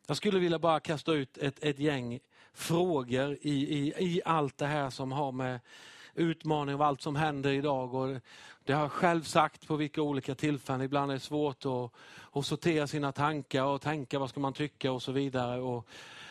Jag skulle vilja bara kasta ut ett gäng frågor i allt det här som har med utmaning och allt som händer idag. Och det har jag själv sagt på vilka olika tillfällen. Ibland är det svårt att sortera sina tankar och tänka vad ska man tycka och så vidare.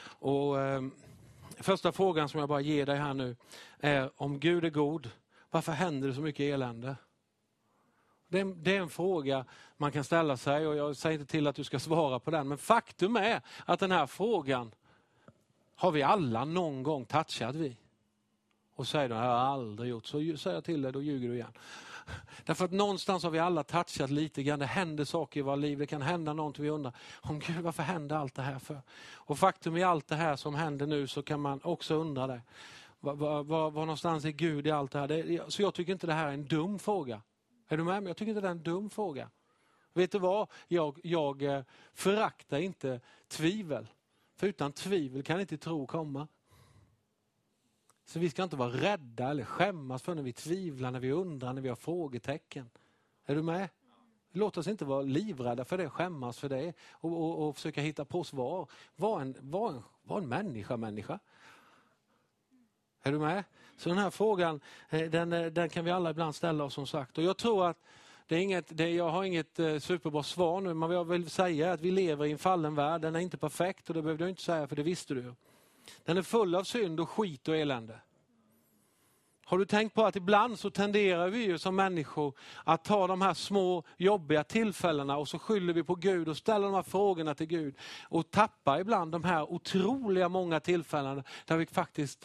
Första frågan som jag bara ger dig här nu är: om Gud är god, varför händer det så mycket elände? Det är en fråga man kan ställa sig, och jag säger inte till att du ska svara på den. Men faktum är att den här frågan har vi alla någon gång touchat vid. Och säger du, jag har aldrig gjort, så säger jag till dig, då ljuger du igen. Därför att någonstans har vi alla touchat lite grann. Det händer saker i våra liv. Det kan hända någonting vi undrar. Om Gud, varför händer allt det här för? Och faktum i allt det här som händer nu, så kan man också undra det. Var någonstans är Gud i allt det här? Så jag tycker inte det här är en dum fråga. Är du med mig? Jag tycker inte det är en dum fråga. Vet du vad? Jag föraktar inte tvivel. För utan tvivel kan inte tro komma. Så vi ska inte vara rädda eller skämmas för när vi tvivlar, när vi undrar, när vi har frågetecken. Är du med? Låt oss inte vara livrädda för det, skämmas för det och försöka hitta på svar. Var en människa. Är du med? Så den här frågan, den kan vi alla ibland ställa oss, som sagt. Och jag tror att jag har inget superbra svar nu, men vad jag vill säga är att vi lever i en fallen värld. Den är inte perfekt, och det behövde jag inte säga, för det visste du. Den är full av synd och skit och elände. Har du tänkt på att ibland så tenderar vi ju som människor att ta de här små jobbiga tillfällena, och så skyller vi på Gud och ställer de här frågorna till Gud. Och tappar ibland de här otroliga många tillfällena där vi faktiskt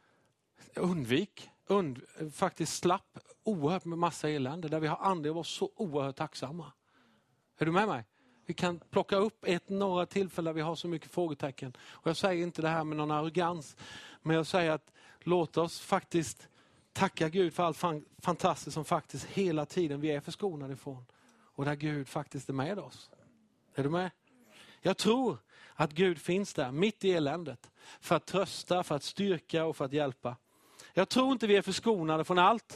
faktiskt slapp oerhört med massa elände. Där vi har anledning att vara så oerhört tacksamma. Är du med mig? Vi kan plocka upp några tillfällen där vi har så mycket frågetecken. Och jag säger inte det här med någon arrogans. Men jag säger att låt oss faktiskt tacka Gud för allt fantastiskt som faktiskt hela tiden vi är förskonade ifrån. Och där Gud faktiskt är med oss. Är du med? Jag tror att Gud finns där mitt i eländet. För att trösta, för att styrka och för att hjälpa. Jag tror inte vi är förskonade från allt.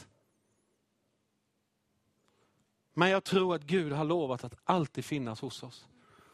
Men jag tror att Gud har lovat att alltid finnas hos oss.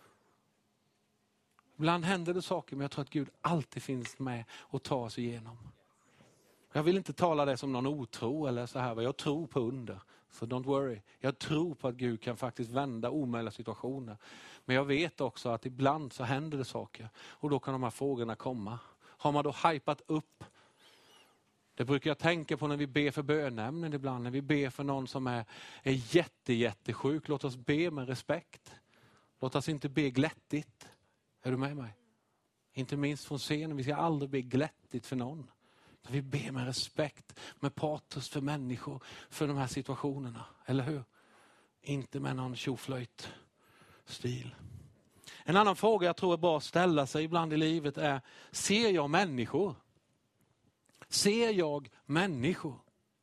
Ibland händer det saker, men jag tror att Gud alltid finns med och tar oss igenom. Jag vill inte tala det som någon otro eller så här. Jag tror på under. Så don't worry. Jag tror på att Gud kan faktiskt vända omöjliga situationer. Men jag vet också att ibland så händer det saker. Och då kan de här frågorna komma. Har man då hypat upp? Det brukar jag tänka på när vi ber för bönämnen ibland. När vi ber för någon som är jättesjuk. Låt oss be med respekt. Låt oss inte be glättigt. Är du med mig? Inte minst från scenen. Vi ska aldrig be glättigt för någon. Vi ber med respekt, med patos för människor, för de här situationerna. Eller hur? Inte med någon tjoflöjt-stil. En annan fråga jag tror är bra att ställa sig ibland i livet är: ser jag människor? Ser jag människor?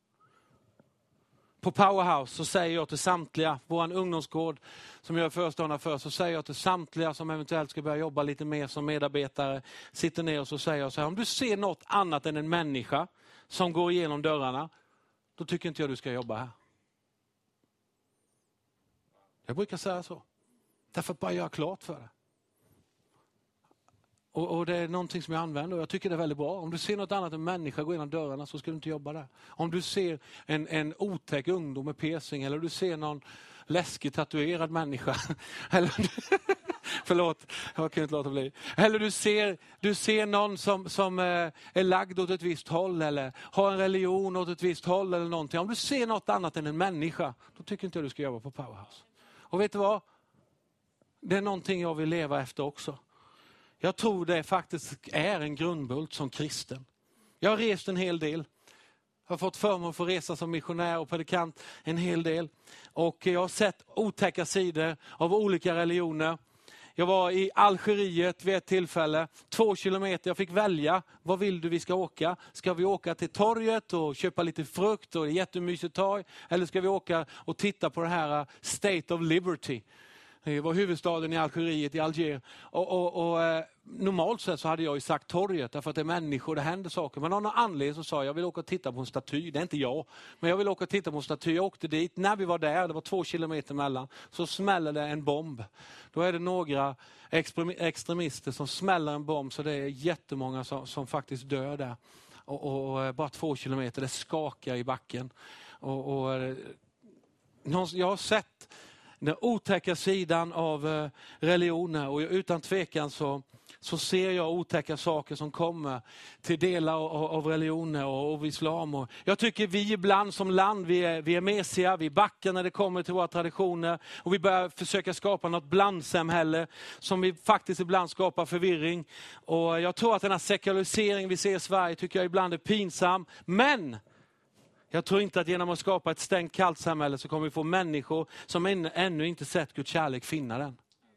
På Powerhouse så säger jag till samtliga, vår ungdomsgård som jag är föreståndare för, så säger jag till samtliga som eventuellt ska börja jobba lite mer som medarbetare, sitter ner och så säger jag så här: om du ser något annat än en människa som går igenom dörrarna, då tycker inte jag du ska jobba här. Jag brukar säga så. Därför att bara göra klart för det. Och det är någonting som jag använder och jag tycker det är väldigt bra. Om du ser något annat än människa gå igenom dörrarna så ska du inte jobba där. Om du ser en otäck ungdom med piercing, eller du ser någon läskig tatuerad människa. Eller, förlåt, jag kan inte låta bli. Eller du ser någon som är lagd åt ett visst håll eller har en religion åt ett visst håll eller någonting. Om du ser något annat än en människa, då tycker inte jag du ska jobba på Powerhouse. Och vet du vad? Det är någonting jag vill leva efter också. Jag tror det faktiskt är en grundbult som kristen. Jag har rest en hel del. Jag har fått förmån att få resa som missionär och predikant en hel del. Och jag har sett otäcka sidor av olika religioner. Jag var i Algeriet vid ett tillfälle. 2 kilometer. Jag fick välja. Vad vill du vi ska åka? Ska vi åka till torget och köpa lite frukt och det är jättemysigt torg? Eller ska vi åka och titta på det här State of Liberty? Det var huvudstaden i Algeriet, i Alger. Normalt sett så hade jag ju sagt torget, därför att det är människor, det händer saker. Men av någon anledning så sa jag vill åka och titta på en staty. Det är inte jag, men jag vill åka och titta på en staty. Jag åkte dit, när vi var där, det var 2 kilometer mellan, så smäller det en bomb. Då är det några extremister som smäller en bomb, så det är jättemånga som faktiskt dör där. Och bara 2 kilometer, det skakar i backen. Jag har sett den otäcka sidan av religioner, och utan tvekan så ser jag otäcka saker som kommer till delar av religioner och av islam. Och jag tycker vi ibland som land, vi är mesiga, vi backar när det kommer till våra traditioner, och vi börjar försöka skapa något blandsamhälle som vi faktiskt ibland skapar förvirring. Och jag tror att den här sekularisering vi ser i Sverige tycker jag ibland är pinsam, men jag tror inte att genom att skapa ett stängt kallt samhälle så kommer vi få människor som ännu inte sett Guds kärlek finna den.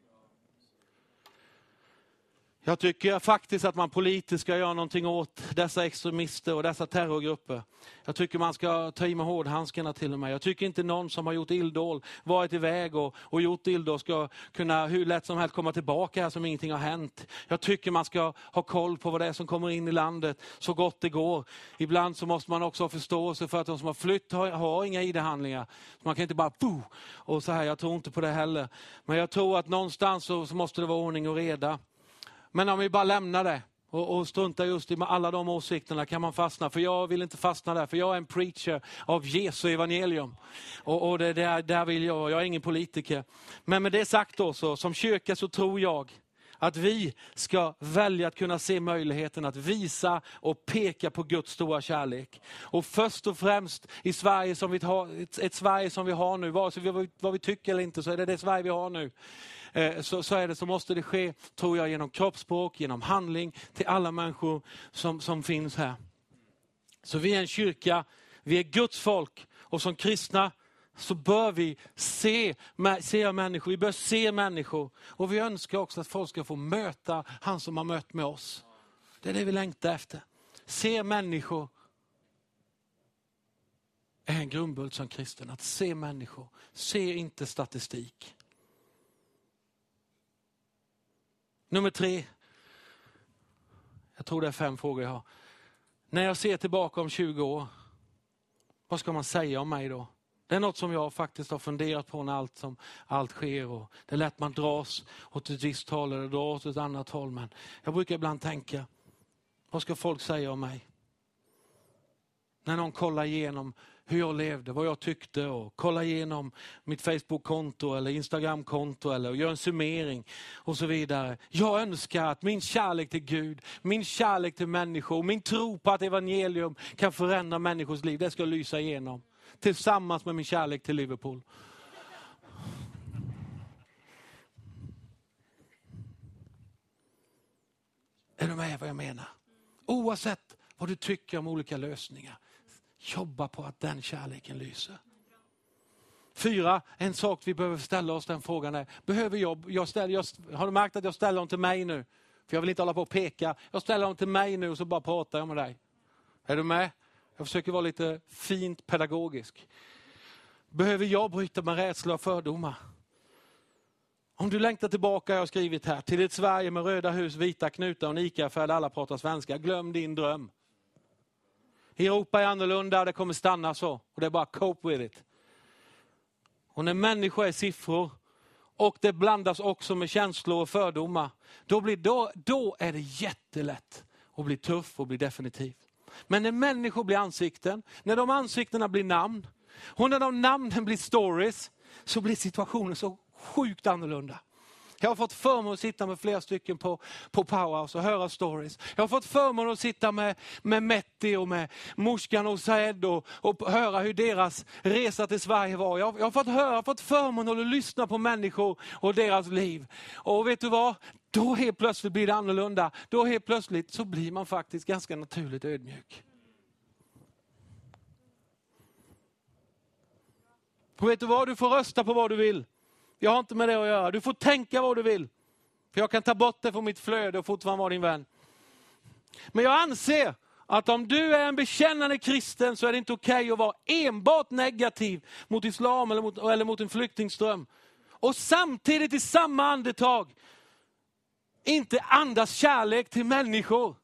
Jag tycker faktiskt att man politiskt ska göra någonting åt dessa extremister och dessa terrorgrupper. Jag tycker man ska ta i med hårdhandskarna till och med. Jag tycker inte någon som har gjort illdåd, varit iväg och gjort illdåd ska kunna hur lätt som helst komma tillbaka här som ingenting har hänt. Jag tycker man ska ha koll på vad det är som kommer in i landet så gott det går. Ibland så måste man också ha förståelse för att de som har flytt har inga ID-handlingar. Man kan inte bara och så här, jag tror inte på det heller. Men jag tror att någonstans så måste det vara ordning och reda. Men om vi bara lämnar det och struntar just i alla de åsikterna kan man fastna. För jag vill inte fastna där, för jag är en preacher av Jesu evangelium. Och det där vill jag är ingen politiker. Men med det sagt då, så som kyrka så tror jag att vi ska välja att kunna se möjligheten att visa och peka på Guds stora kärlek. Och först och främst i Sverige som vi har, ett Sverige som vi har nu, vare sig vad vi tycker eller inte, så är det Sverige vi har nu. Så måste det ske, tror jag, genom kroppsspråk, genom handling till alla människor som finns här. Så vi är en kyrka, vi är Guds folk, och som kristna så bör vi se människor, vi bör se människor, och vi önskar också att folk ska få möta han som har mött med oss. Det är det vi längtar efter. Se människor är en grundbult som kristen, att se människor, se inte statistik. Nummer 3. Jag tror det är 5 frågor jag har. När jag ser tillbaka om 20 år, vad ska man säga om mig då? Det är något som jag faktiskt har funderat på när allt sker. Och det är lätt man dras åt ett visst håll eller dras åt ett annat håll. Men jag brukar ibland tänka, vad ska folk säga om mig? När någon kollar igenom hur jag levde, vad jag tyckte, och kollar igenom mitt Facebook-konto eller Instagram-konto eller gör en summering och så vidare. Jag önskar att min kärlek till Gud, min kärlek till människor, min tro på att evangelium kan förändra människors liv, det ska lysa igenom. Tillsammans med min kärlek till Liverpool. Är du med vad jag menar? Oavsett vad du tycker om olika lösningar, jobba på att den kärleken lyser. 4, en sak vi behöver ställa oss den frågan är, behöver har du märkt att jag ställer dem till mig nu? För jag vill inte hålla på och peka. Jag ställer dem till mig nu och så bara pratar jag med dig. Är du med? Jag försöker vara lite fint pedagogisk. Behöver jag bryta med rädsla och fördomar? Om du längtar tillbaka, jag har skrivit här, till ett Sverige med röda hus, vita knutar och en ICA-affär där alla pratar svenska. Glöm din dröm. Europa är annorlunda, det kommer stanna så. Och det är bara cope with it. Och när människor är siffror och det blandas också med känslor och fördomar, då är det jättelätt att bli tuff och bli definitiv. Men när människor blir ansikten, när de ansiktena blir namn, och när de namnen blir stories, så blir situationen så sjukt annorlunda. Jag har fått förmån att sitta med flera stycken på Powerhouse och höra stories. Jag har fått förmån att sitta med Metti och med Morskan och Saed och höra hur deras resa till Sverige var. Jag har fått förmån att lyssna på människor och deras liv. Och vet du vad? Då helt plötsligt blir det annorlunda. Då helt plötsligt så blir man faktiskt ganska naturligt ödmjuk. Och vet du vad? Du får rösta på vad du vill. Jag har inte med det att göra. Du får tänka vad du vill. För jag kan ta bort det från mitt flöde och fortfarande vara din vän. Men jag anser att om du är en bekännande kristen så är det inte okej att vara enbart negativ mot islam eller mot en flyktingström. och samtidigt i samma andetag inte andas kärlek till människor.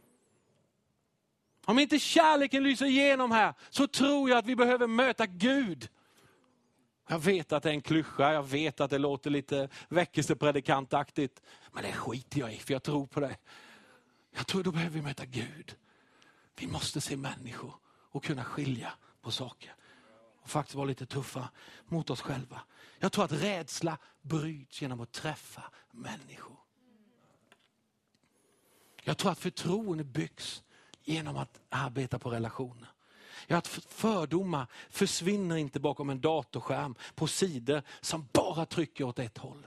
Om inte kärleken lyser igenom här så tror jag att vi behöver möta Gud. Jag vet att det är en klyscha, jag vet att det låter lite väckelsepredikantaktigt. Men det skiter jag i, för jag tror på det. Jag tror då behöver vi möta Gud. Vi måste se människor och kunna skilja på saker. Och faktiskt vara lite tuffa mot oss själva. Jag tror att rädsla bryts genom att träffa människor. Jag tror att förtroende byggs genom att arbeta på relationer. Att fördomar försvinner inte bakom en datorskärm på sidor som bara trycker åt ett håll.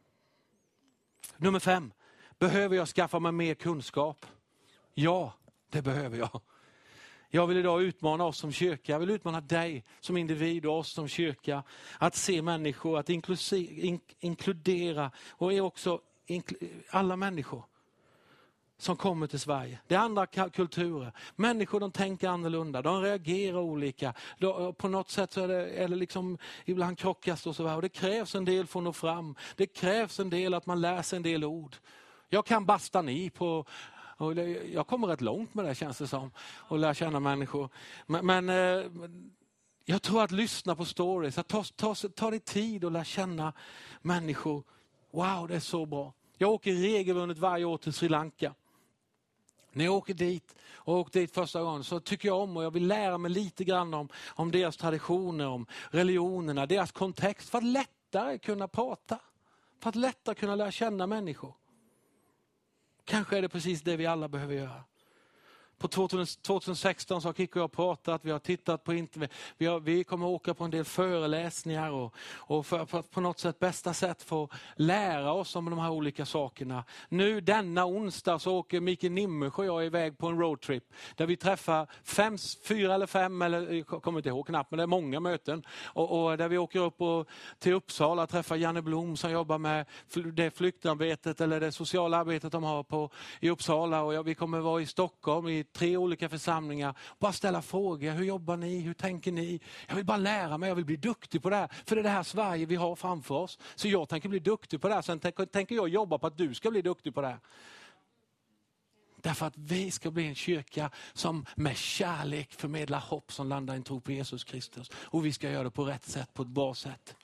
Nummer 5. Behöver jag skaffa mig mer kunskap? Ja, det behöver jag. Jag vill idag utmana oss som kyrka. Jag vill utmana dig som individ och oss som kyrka. Att se människor, att inkludera och också alla människor som kommer till Sverige. Det är andra kulturer. Människor, de tänker annorlunda. De reagerar olika. På något sätt så är det liksom ibland krockas och så här. Och det krävs en del för att nå fram. Det krävs en del att man läser en del ord. Jag kan bastani på... Och jag kommer rätt långt med det, känns det som. Och lära känna människor. Men jag tror att lyssna på stories. Att ta dig tid och lära känna människor. Wow, det är så bra. Jag åker regelbundet varje år till Sri Lanka. När jag åker dit och åkte dit första gången så tycker jag om och jag vill lära mig lite grann om deras traditioner, om religionerna, deras kontext. För att lättare kunna prata. För att lättare kunna lära känna människor. Kanske är det precis det vi alla behöver göra. På 2016 så har Kikko och jag pratat, vi har tittat på internet, vi kommer åka på en del föreläsningar och för på något sätt bästa sätt få lära oss om de här olika sakerna. Nu denna onsdag så åker Mikael Nimmersjö och jag iväg på en roadtrip där vi träffar 4 eller 5, eller jag kommer inte ihåg knappt, men det är många möten. Och där vi åker upp till Uppsala och träffar Janne Blom som jobbar med det flyktingarbetet eller det sociala arbetet de har i Uppsala. Och vi kommer vara i Stockholm i 3 olika församlingar. Bara ställa frågor. Hur jobbar ni? Hur tänker ni? Jag vill bara lära mig. Jag vill bli duktig på det här. För det är det här Sverige vi har framför oss. Så jag tänker bli duktig på det här. Sen tänker jag jobba på att du ska bli duktig på det här. Därför att vi ska bli en kyrka som med kärlek förmedlar hopp som landar i en tro på Jesus Kristus. Och vi ska göra det på rätt sätt, på ett bra sätt.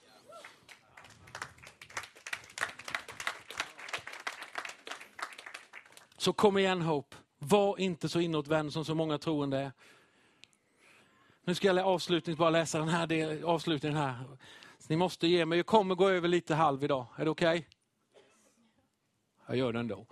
Så kom igen, Hope. Var inte så inåtvänd som så många troende är. Nu ska jag avslutningsvis bara läsa den här avslutningen här. Så ni måste ge mig. Jag kommer gå över lite halv idag. Är det okej? Jag gör det ändå.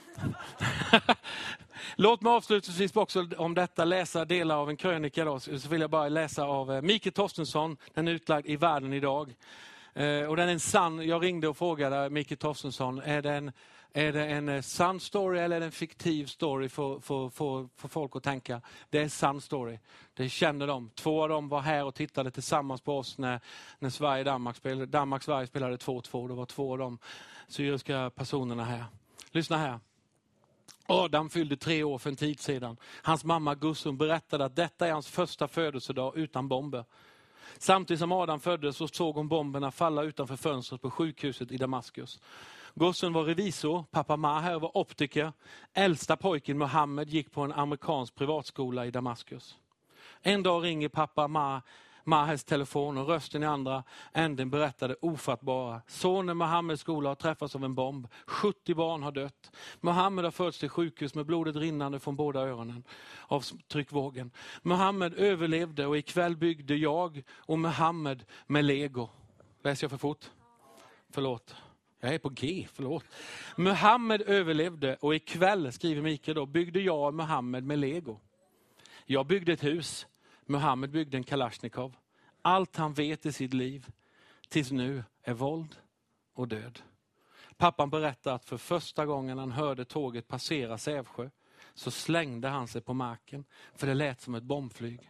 Låt mig avslutningsvis också om detta läsa delar av en krönika då. Så vill jag bara läsa av Mikael Torstensson. Den är utlagd i Världen idag. Och den är en sann. Jag ringde och frågade Mikael Torstensson. Är det en sann story eller är det en fiktiv story för folk att tänka? Det är en sann story. Det känner de. 2 av dem var här och tittade tillsammans på oss när Danmark-Sverige spelade 2-2. Det var 2 av de syriska personerna här. Lyssna här. Adam fyllde 3 år för en tid sedan. Hans mamma Gussun berättade att detta är hans första födelsedag utan bomber. Samtidigt som Adam föddes så såg hon bomberna falla utanför fönstret på sjukhuset i Damaskus. Gussun var revisor, pappa Maher var optiker. Äldsta pojken Mohammed gick på en amerikansk privatskola i Damaskus. En dag ringer pappa Mahers telefon och rösten i andra änden berättade ofattbara. Sonen Mohammeds skola har träffats av en bomb. 70 barn har dött. Mohammed har förts till sjukhus med blodet rinnande från båda öronen av tryckvågen. Mohammed överlevde och ikväll byggde jag och Mohammed med Lego. Läser jag för fort? Förlåt. Jag är på G, förlåt. Mohammed överlevde och ikväll, skriver Mikael då, byggde jag och Mohammed med Lego. Jag byggde ett hus. Mohammed byggde en Kalashnikov. Allt han vet i sitt liv tills nu är våld och död. Pappan berättar att för första gången han hörde tåget passera Sävsjö så slängde han sig på marken för det lät som ett bombflyg.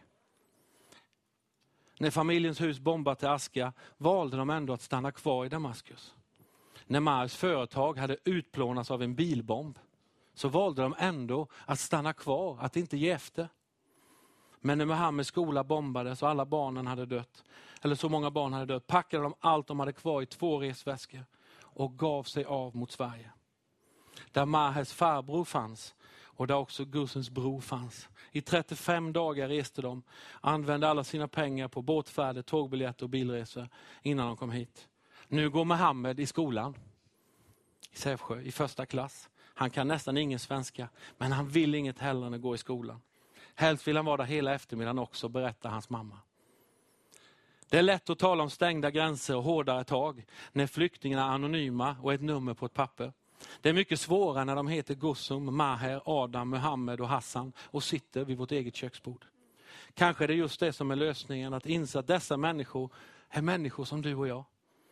När familjens hus bombade till aska valde de ändå att stanna kvar i Damaskus. När Mars företag hade utplånats av en bilbomb så valde de ändå att stanna kvar, att inte ge efter. Men när Mohammeds skola bombades och alla barnen hade dött eller så många barn hade dött, packade de allt de hade kvar i 2 resväskor och gav sig av mot Sverige. Där Mahers farbror fanns och där också Gussens bror fanns. I 35 dagar reste de, använde alla sina pengar på båtfärder, tågbiljetter och bilresor innan de kom hit. Nu går Mohammed i skolan i Sävsjö i 1:a klass. Han kan nästan ingen svenska, men han vill inget hellre än att gå i skolan. Helst vill han vara där hela eftermiddagen också, berättar hans mamma. Det är lätt att tala om stängda gränser och hårdare tag när flyktingarna är anonyma och ett nummer på ett papper. Det är mycket svårare när de heter Gusum, Maher, Adam, Muhammed och Hassan och sitter vid vårt eget köksbord. Kanske är det just det som är lösningen, att inse att dessa människor är människor som du och jag.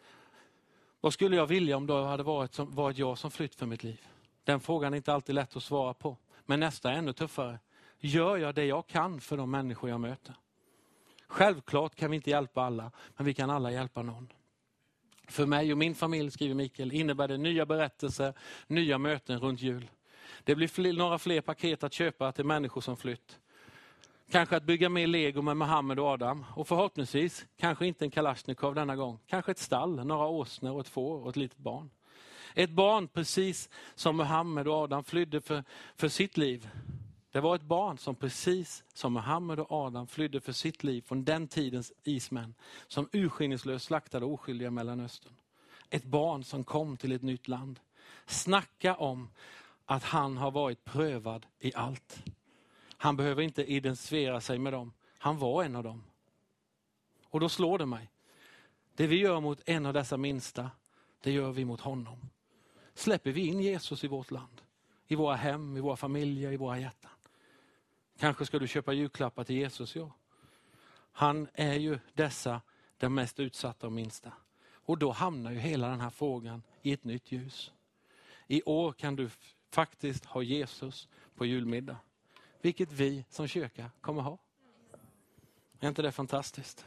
Vad skulle jag vilja om det hade varit jag som flytt för mitt liv? Den frågan är inte alltid lätt att svara på. Men nästa är ännu tuffare. Gör jag det jag kan för de människor jag möter? Självklart kan vi inte hjälpa alla, men vi kan alla hjälpa någon. För mig och min familj, skriver Mikael, innebär det nya berättelser, nya möten runt jul. Det blir några fler paket att köpa till människor som flytt. Kanske att bygga mer Lego med Mohammed och Adam. Och förhoppningsvis, kanske inte en Kalashnikov denna gång. Kanske ett stall, några åsnor och ett får och ett litet barn. Ett barn precis som Mohammed och Adam flydde för sitt liv. Det var ett barn som precis som Mohammed och Adam flydde för sitt liv från den tidens ismän som urskillningslöst slaktade oskyldiga i Mellanöstern. Ett barn som kom till ett nytt land. Snacka om att han har varit prövad i allt. Han behöver inte identifiera sig med dem. Han var en av dem. Och då slår det mig. Det vi gör mot en av dessa minsta, det gör vi mot honom. Släpper vi in Jesus i vårt land, i våra hem, i våra familjer, i våra hjärtan. Kanske ska du köpa julklappar till Jesus, ja. Han är ju den mest utsatta och minsta. Och då hamnar ju hela den här frågan i ett nytt ljus. I år kan du faktiskt ha Jesus på julmiddag. Vilket vi som kyrka kommer ha. Är inte det fantastiskt?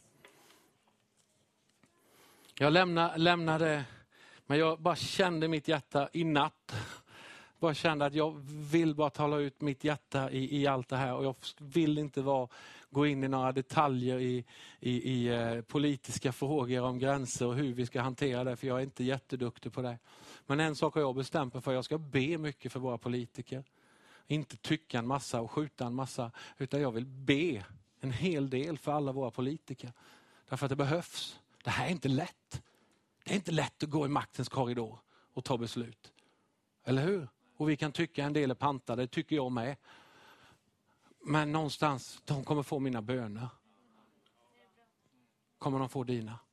Jag lämnade, men jag bara kände mitt hjärta i natt. Bara kände att jag vill bara tala ut mitt hjärta i allt det här. Och jag vill inte gå in i några detaljer i politiska frågor om gränser och hur vi ska hantera det. För jag är inte jätteduktig på det. Men en sak har jag bestämt mig för. Jag ska be mycket för våra politiker. Inte tycka en massa och skjuta en massa. Utan jag vill be en hel del för alla våra politiker. Därför att det behövs. Det här är inte lätt. Det är inte lätt att gå i maktens korridor och ta beslut. Eller hur? Och vi kan tycka en del är pantade, det tycker jag med. Men någonstans, de kommer få mina böner. Kommer de få dina?